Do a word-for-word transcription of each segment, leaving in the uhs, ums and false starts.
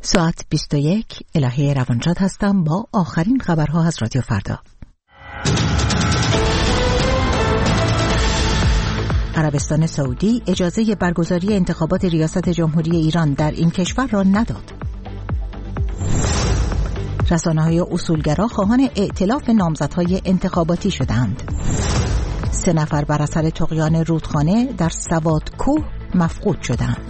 ساعت بیست و یک الهه روانشاد هستم با آخرین خبرها از رادیو فردا. عربستان سعودی اجازه برگزاری انتخابات ریاست جمهوری ایران در این کشور را نداد. رسانه‌های اصولگرا خواهان ائتلاف نامزدهای انتخاباتی شدند. سه نفر بر اثر طغیان رودخانه در سوادکوه مفقود شدند.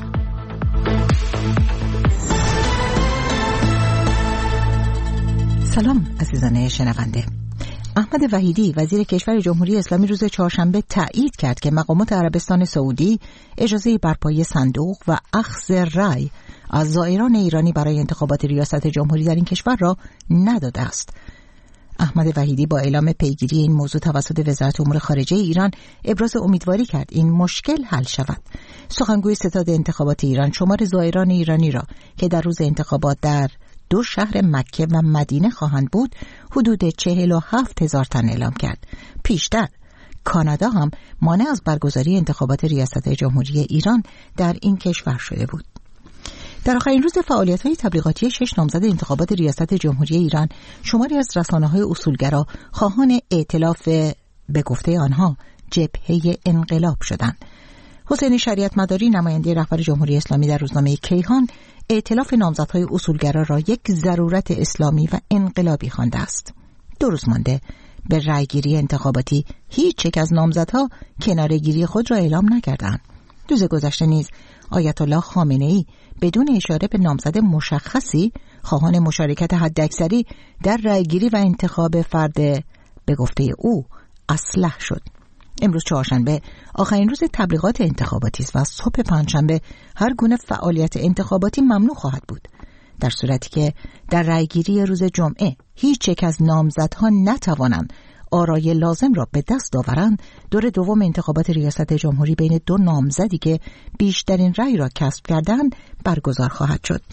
سلام عزیزان شنونده. احمد وحیدی وزیر کشور جمهوری اسلامی روز چهارشنبه تایید کرد که مقامات عربستان سعودی اجازه برپایی صندوق و اخذ رأی از زائران ایرانی برای انتخابات ریاست جمهوری در این کشور را نداده است. احمد وحیدی با اعلام پیگیری این موضوع توسط وزارت امور خارجه ایران ابراز امیدواری کرد این مشکل حل شود. سخنگوی ستاد انتخابات ایران شمار زائران ایرانی را که در روز انتخابات در دو شهر مکه و مدینه خواهند بود حدود چهل و هفت هزار تن اعلام کرد. پیشتر کانادا هم مانع از برگزاری انتخابات ریاست جمهوری ایران در این کشور شده بود. در آخرین روز فعالیت‌های تبلیغاتی شش نامزد انتخابات ریاست جمهوری ایران، شماری از رسانه‌های اصولگرا خواهان ائتلاف به گفته آنها جبهه انقلاب شدند. حسین شریعت مداری نماینده رهبر جمهوری اسلامی در روزنامه کیهان ائتلاف نامزدهای اصولگرا را یک ضرورت اسلامی و انقلابی خوانده است. دو روز مانده به رأیگیری انتخاباتی هیچ یک از نامزدها کناره‌گیری خود را اعلام نکردند. روز گذشته نیز آیت الله خامنه‌ای بدون اشاره به نامزد مشخصی خواهان مشارکت حداکثری در رأیگیری و انتخاب فرد به گفته او اصلح شد. امروز چهارشنبه آخرین روز تبلیغات انتخاباتی است و صبح پنجشنبه هر گونه فعالیت انتخاباتی ممنوع خواهد بود. در صورتی که در رأیگیری روز جمعه هیچ یک از نامزدها نتوانند آرای لازم را به دست آورند، دور دوم انتخابات ریاست جمهوری بین دو نامزدی که بیشترین رأی را کسب کردند برگزار خواهد شد.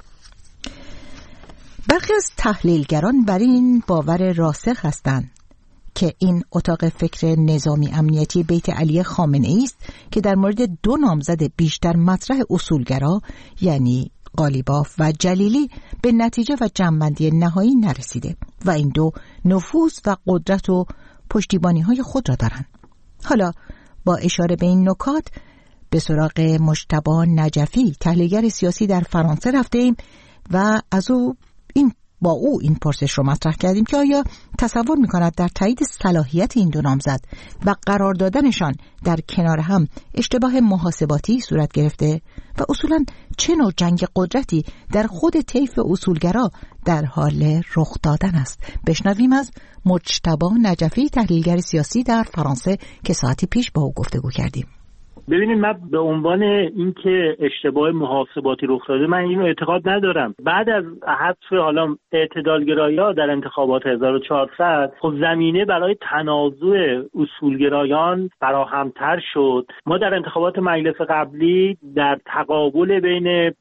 برخی از تحلیلگران بر این باور راسخ هستند که این اتاق فکر نظامی امنیتی بیت علی خامنه‌ای است که در مورد دو نامزد بیشتر مطرح اصولگرا یعنی قالیباف و جلیلی به نتیجه و جمع‌بندی نهایی نرسیده و این دو نفوذ و قدرت و پشتیبانی‌های خود را دارند. حالا با اشاره به این نکات به سراغ مجتبی نجفی تحلیلگر سیاسی در فرانسه رفتیم و از او این با او این پرسش رو مطرح کردیم که آیا تصور می‌کند در تایید صلاحیت این دو نامزد و قرار دادنشان در کنار هم اشتباه محاسباتی صورت گرفته و اصولاً چه نوع جنگ قدرتی در خود طیف اصولگرا در حال رخ دادن است. بشنویم از مجتبی نجفی تحلیلگر سیاسی در فرانسه که ساعتی پیش با او گفتگو کردیم. ببینید، من به عنوان اینکه اشتباه محاسباتی رخ داده من اینو اعتقاد ندارم. بعد از حذف حالا اعتدالگرایی‌ها در انتخابات هزار و چهارصد خب زمینه برای تنازع اصولگرایان فراهم‌تر شد. ما در انتخابات مجلس قبلی در تقابل بین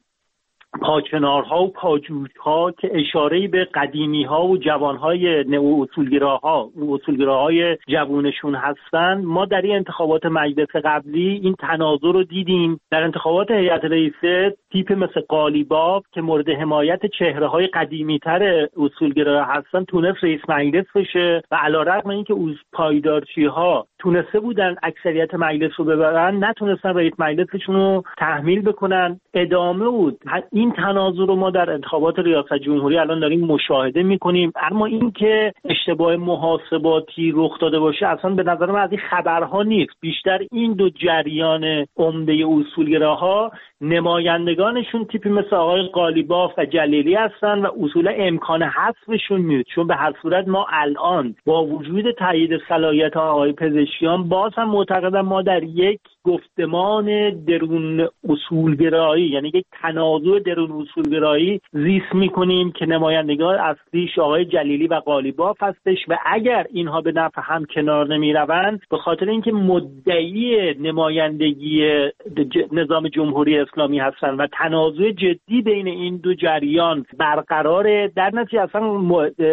پاکنارها و پاجوجها که اشاره‌ای به قدیمی‌ها و جوان‌های نو اصولگراها و اصولگراهای جوونشون هستن، ما در این انتخابات مجلس قبلی این تناظر رو دیدیم. در انتخابات هیئت رئیسه تیپ مثل قالیباف که مورد حمایت چهره‌های قدیمی‌تر اصولگرا هستن تونست رئیس مجلس بشه و علی‌رغم اینکه از پایدارچی‌ها تونسته بودن اکثریت مجلس رو ببرن، نتونستن رئیس مجلسشون رو تحمیل بکنن. ادامه بود. این تناظر رو ما در انتخابات ریاست جمهوری الان داریم مشاهده میکنیم. اما این که اشتباه محاسباتی رخ داده باشه اصلا به نظر من از این خبرها نیست. بیشتر این دو جریان عمده اصولگراها نمایندگانشون تیپی مثل آقای قالیباف و جلیلی هستن و اصولا امکان حذفشون میاد، چون به هر صورت ما الان با وجود تایید صلاحیت آقای پزشکیان باز هم معتقدم ما در یک گفتمان درون اصولگرایی، یعنی یک تنازع درون اصولگرایی زیست میکنیم که نمایندگان اصلیش آقای جلیلی و قالیباف هستش و اگر اینها به نفع هم کنار نمیروند به خاطر اینکه مدعی نمایندگی نظام جمهوری اسلامی هستن و تنازع جدی بین این دو جریان برقراره، در نتیجه اصلا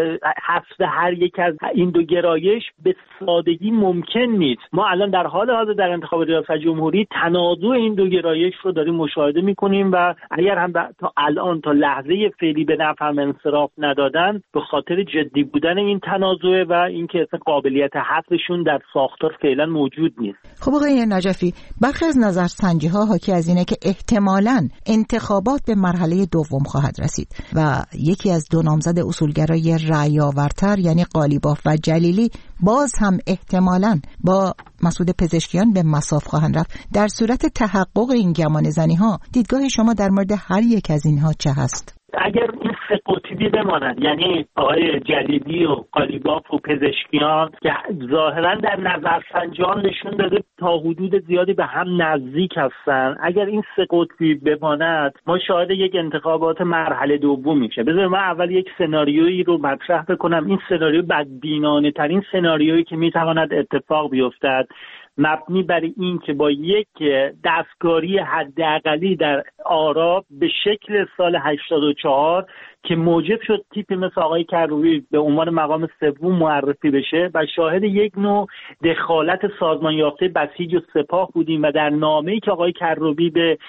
حذف هر یک از این دو گرایش به سادگی ممکن نیست. ما الان در حال حاضر در انتخاب ریاست و جمهوری تنازع این دو گرایش رو داریم مشاهده میکنیم و اگر هم تا الان تا لحظه فعلی به نفع انصراف ندادن به خاطر جدی بودن این تنازع و اینکه اصلا قابلیت حذفشون در ساختار فعلا موجود نیست. خب آقای نجفی، برخی از نظرسنجی ها حاکی از اینه که احتمالاً انتخابات به مرحله دوم خواهد رسید و یکی از دو نامزد اصولگرای رأی آورتر یعنی قالیباف و جلیلی باز هم احتمالاً با مسعود پزشکیان به مصاف خواهند رفت. در صورت تحقق این گمانه‌زنی ها دیدگاه شما در مورد هر یک از اینها چه هست؟ اگر این سه قطبی بماند، یعنی آقای جلیلی و قالیباف و پزشکیان که ظاهرا در نظرسنجیان نشون داده تا حدود زیادی به هم نزدیک هستن، اگر این سه قطبی بماند ما شاهد یک انتخابات مرحله دوم میشه. بذار من اول یک سناریویی رو مطرح بکنم. این سناریو بدبینانه ترین سناریویی که میتواند اتفاق بیفتد، مبنی بر این که با یک دستکاری حداقلی در آرا به شکل سال هشتاد و چهار که موجب شد تیپی مثل آقای کروبی به عنوان مقام سوم معرفی بشه و شاهد یک نوع دخالت سازمان یافته بسیج و سپاه بودیم و در نامه‌ای که آقای کروبی به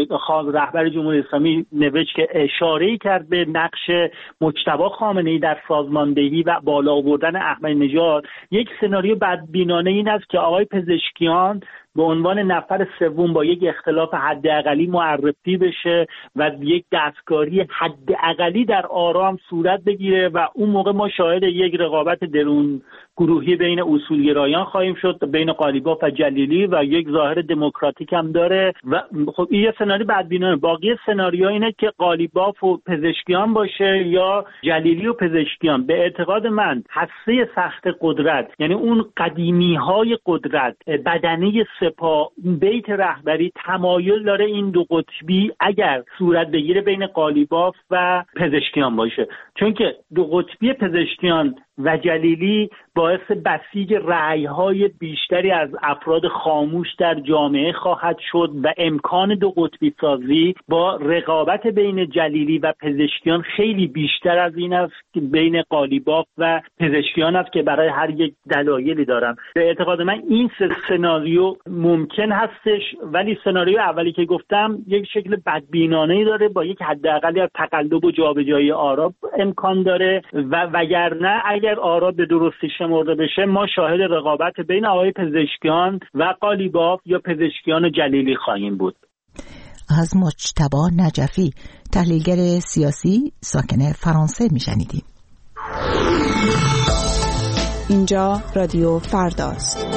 رهبر جمهوری اسلامی نوشت که اشاره‌ای کرد به نقش مجتبی خامنه‌ای در سازماندهی و بالا آوردن احمدی نژاد، یک سناریو بدبینانه این است که آقای پزشکیان به عنوان نفر سوم با یک اختلاف حداقلی معرفی بشه و یک دستکاری حداقلی در آرا هم صورت بگیره و اون موقع ما شاهد یک رقابت درون گروهی بین اصولگرایان خواهیم شد، بین قالیباف و جلیلی و یک ظاهر دموکراتیک هم داره و خب این یه سناریو بدبینانه. باقی سناریو اینه که قالیباف و پزشکیان باشه یا جلیلی و پزشکیان. به اعتقاد من هسته سخت قدرت، یعنی اون قدیمی‌های قدرت، بدنه سپاه، بیت رهبری تمایل داره این دو قطبی اگر صورت بگیره بین قالیباف و پزشکیان باشه، چون که دو قطبی پزشکیان و جلیلی باعث بسیج رأی‌های بیشتری از افراد خاموش در جامعه خواهد شد و امکان دو قطبی سازی با رقابت بین جلیلی و پزشکیان خیلی بیشتر از این است که بین قالیباف و پزشکیان است که برای هر یک دلایلی دارم. به اعتقاد من این سناریو ممکن هستش، ولی سناریو اولی که گفتم یک شکل بدبینانه‌ای داره با یک حداقلی از تقلب و جابجایی آرا امکان داره و وگرنه اگر آرا به درستی شمرده بشه ما شاهد رقابت بین آقای پزشکیان و قالیباف یا پزشکیان و جلیلی خواهیم بود. از مجتبی نجفی، تحلیلگر سیاسی ساکن فرانسه میشنیدیم. اینجا رادیو فرداست.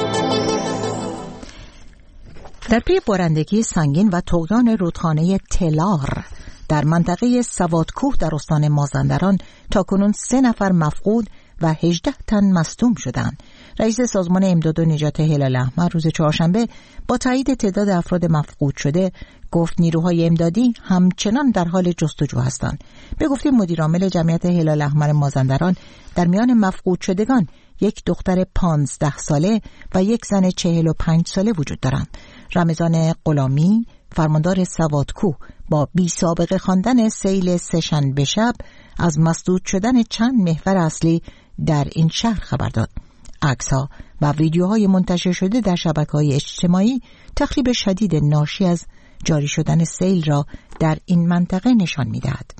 در پی بارندگی سنگین و طغیان رودخانه تلار در منطقه سوادکوه در استان مازندران تاکنون سه نفر مفقود و هجده تن مصدوم شدند. رئیس سازمان امداد و نجات هلال احمر روز چهارشنبه با تایید تعداد افراد مفقود شده گفت نیروهای امدادی همچنان در حال جستجو هستند. به گفته مدیرعامل جمعیت هلال احمر مازندران، در میان مفقود شدگان یک دختر پانزده ساله و یک زن چهل و پنج ساله وجود دارند. رمضان غلامی، فرماندار سوادکوه، با بی سابقه خواندن سیل سه‌شنبه شب از مسدود شدن چند محور اصلی در این شهر خبر داد. عکس‌ها و ویدیوهای منتشر شده در شبکه‌های اجتماعی تخریب شدید ناشی از جاری شدن سیل را در این منطقه نشان می‌دهد.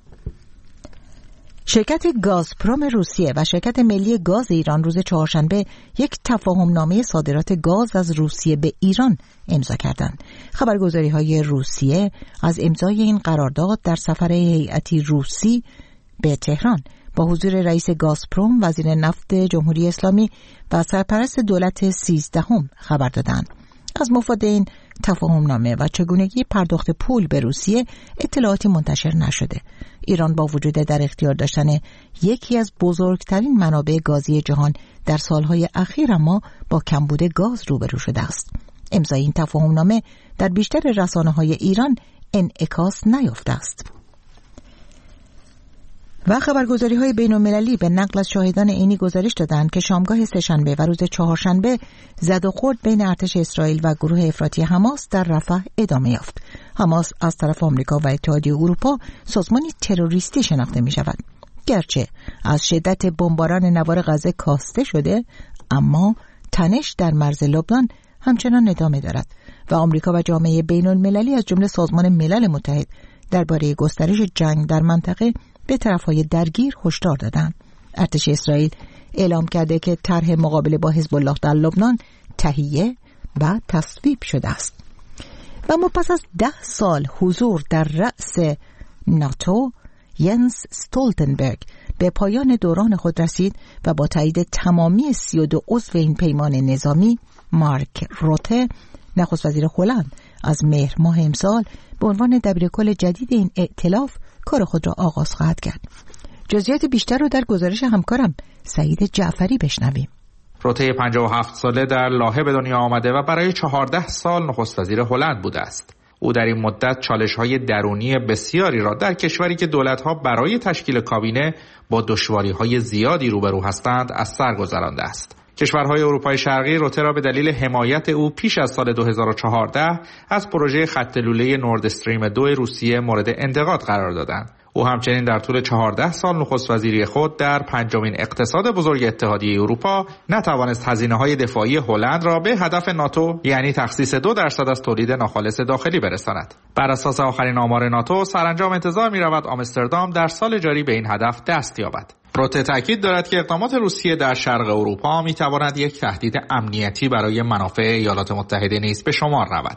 شرکت گازپروم روسیه و شرکت ملی گاز ایران روز چهارشنبه یک تفاهمنامه صادرات گاز از روسیه به ایران امضا کردند. خبرگزاری‌های روسیه از امضای این قرارداد در سفر هیئتی روسی به تهران با حضور رئیس گازپروم، وزیر نفت جمهوری اسلامی و سرپرست دولت سیزدهم خبر دادند. از مفاد این تفاهمنامه و چگونگی پرداخت پول به روسیه اطلاعاتی منتشر نشده. ایران با وجود در اختیار داشتن یکی از بزرگترین منابع گازی جهان در سالهای اخیر اما با کمبود گاز روبرو شده است. امضای این تفاهمنامه در بیشتر رسانه‌های ایران انعکاس نیافته است. و خبرگزاری‌های بین‌المللی به نقل از شاهدان عینی گزارش دادند که شامگاه سه‌شنبه و روز چهارشنبه زد و خورد بین ارتش اسرائیل و گروه افراطی حماس در رفح ادامه یافت. حماس از طرف آمریکا و اتحادیه اروپا سازمانی تروریستی شناخته می‌شود. گرچه از شدت بمباران نوار غزه کاسته شده، اما تنش در مرز لبنان همچنان ادامه دارد و آمریکا و جامعه بین المللی از جمله سازمان ملل متحد درباره گسترش جنگ در منطقه به طرفهای درگیر هشدار دادند. ارتش اسرائیل اعلام کرده که طرح مقابله با حزب الله در لبنان تهیه و تصویب شده است. و ما پس از ده سال حضور در رأس ناتو، ینس استولتنبرگ به پایان دوران خود رسید و با تایید تمامی سی و دو عضو این پیمان نظامی، مارک روته نخست وزیر هلند از مهر ماه امسال به عنوان دبیرکل جدید این ائتلاف کار خود را آغاز خواهد کرد. جزئیات بیشتر رو در گزارش همکارم سعید جعفری بشنویم. روته پنجاه و هفت ساله در لاهه به دنیا آمده و برای چهارده سال نخست وزیر هلند بوده است. او در این مدت چالش‌های درونی بسیاری را در کشوری که دولت‌ها برای تشکیل کابینه با دشواری‌های زیادی روبرو هستند از سر گذرانده است. کشورهای اروپای شرقی روته را به دلیل حمایت او پیش از سال دو هزار و چهارده از پروژه خط لوله نورد استریم دو روسیه مورد انتقاد قرار دادند. او همچنین در طول چهارده سال نخست وزیری خود در پنجمین اقتصاد بزرگ اتحادیه اروپا نتوانست هزینه‌های دفاعی هلند را به هدف ناتو یعنی تخصیص دو درصد از تولید ناخالص داخلی برساند. بر اساس آخرین آمار ناتو سرانجام انتظار می‌رود آمستردام در سال جاری به این هدف دست یابد. روته تاکید دارد که اقدامات روسیه در شرق اروپا می‌تواند یک تهدید امنیتی برای منافع ایالات متحده نیز به شمار رود.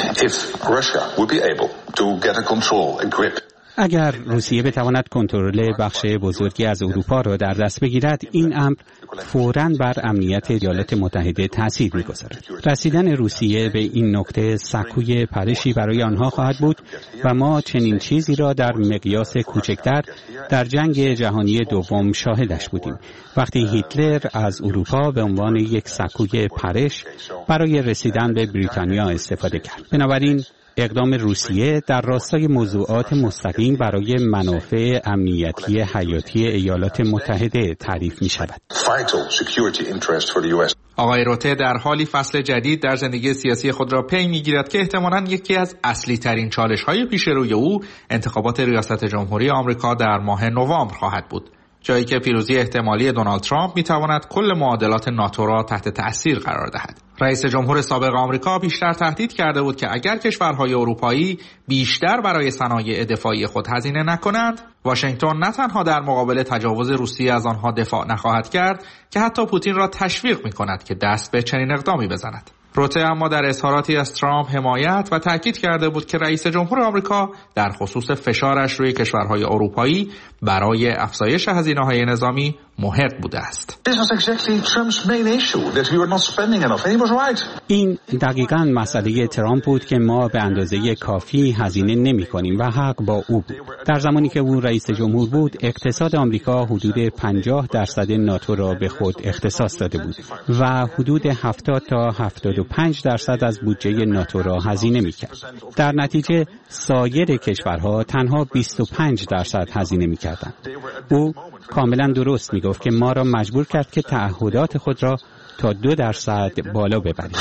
اگر روسیه بتواند کنترل بخش بزرگی از اروپا را در دست بگیرد، این امر فوراً بر امنیت ایالات متحده تاثیر می‌گذارد. رسیدن روسیه به این نقطه سکوی پرشی برای آنها خواهد بود و ما چنین چیزی را در مقیاس کوچکتر در جنگ جهانی دوم شاهدش بودیم، وقتی هیتلر از اروپا به عنوان یک سکوی پرش برای رسیدن به بریتانیا استفاده کرد. بنابراین اقدام روسیه در راستای موضوعات مستقیم برای منافع امنیتی حیاتی ایالات متحده تعریف می شود. آقای روته در حالی فصل جدید در زندگی سیاسی خود را پی می گیرد که احتمالاً یکی از اصلی ترین چالش های پیش روی او انتخابات ریاست جمهوری آمریکا در ماه نوامبر خواهد بود، جایی که پیروزی احتمالی دونالد ترامپ می تواند کل معادلات ناتو را تحت تأثیر قرار دهد. رئیس جمهور سابق آمریکا بیشتر تهدید کرده بود که اگر کشورهای اروپایی بیشتر برای صنایع دفاعی خود هزینه نکنند، واشنگتن نه تنها در مقابل تجاوز روسیه از آنها دفاع نخواهد کرد که حتی پوتین را تشویق می کند که دست به چنین اقدامی بزند. روته اما در اظهاراتی از ترامپ حمایت و تاکید کرده بود که رئیس جمهور آمریکا در خصوص فشارش روی کشورهای اروپایی برای افزایش هزینه‌های نظامی محق بوده است. این دقیقاً مسئله ترامپ بود که ما به اندازه کافی هزینه نمی‌کنیم و حق با او بود. در زمانی که او رئیس جمهور بود، اقتصاد آمریکا حدود پنجاه درصد ناتو را به خود اختصاص داده بود و حدود هفتاد تا هفتاد و پنج درصد از بودجه ناتو را هزینه می‌کرد. در نتیجه سایر کشورها تنها بیست و پنج درصد هزینه می‌کردند. او کاملا درست میگفت که ما را مجبور کرد که تعهدات خود را تا دو درصد بالا ببریم.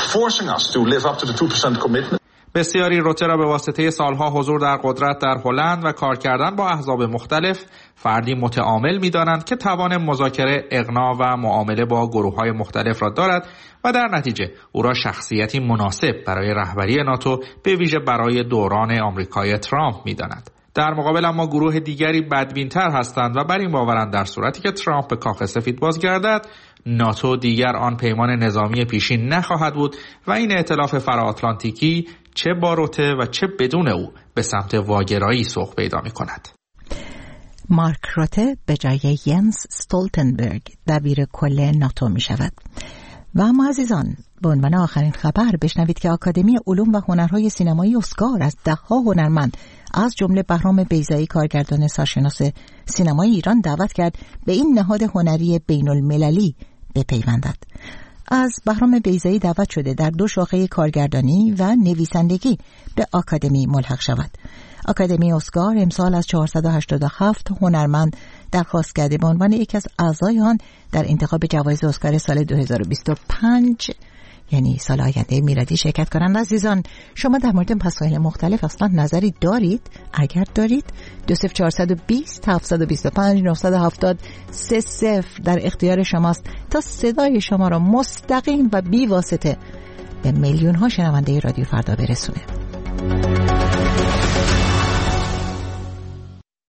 بسیاری روته را به واسطه سالها حضور در قدرت در هلند و کار کردن با احزاب مختلف فردی متعامل می‌دانند که توان مذاکره، اقناع و معامله با گروه‌های مختلف را دارد و در نتیجه او را شخصیتی مناسب برای رهبری ناتو به ویژه برای دوران آمریکای ترامپ می‌دانند. در مقابل اما گروه دیگری بدبین‌تر هستند و بر این باورند در صورتی که ترامپ به کاخ سفید بازگردد، ناتو دیگر آن پیمان نظامی پیشین نخواهد بود و این ائتلاف فرااتلانتیکی چه با روته و چه بدون او به سمت واگرایی سوق پیدا می‌کند. مارک روته به جای ینس استولتنبرگ دبیر کل ناتو می شود. و اما عزیزان، به عنوان آخرین خبر بشنوید که آکادمی علوم و هنرهای سینمایی اسکار از ده‌ها هنرمند از جمله بهرام بیضایی کارگردان سرشناس سینمای ایران دعوت کرد به این نهاد هنری بین المللی بپیوندد. از بهرام بیضایی دعوت شده در دو شاخه کارگردانی و نویسندگی به آکادمی ملحق شود. آکادمی اسکار امسال از چهارصد و هشتاد و هفت هنرمند درخواست کرده به عنوان یکی از اعضای آن در انتخاب جوایز اسکار سال دو هزار و بیست و پنج یعنی سال آینده میلادی شرکت کنند. عزیزان، شما در مورد مسائل مختلف اصلا نظری دارید؟ اگر دارید دو صفر چهارصد و بیست هفتصد و بیست و پنج نهصد و هفتاد سه صفر در اختیار شماست تا صدای شما را مستقیم و بی واسطه به میلیون ها شنونده رادیو فردا برسونه.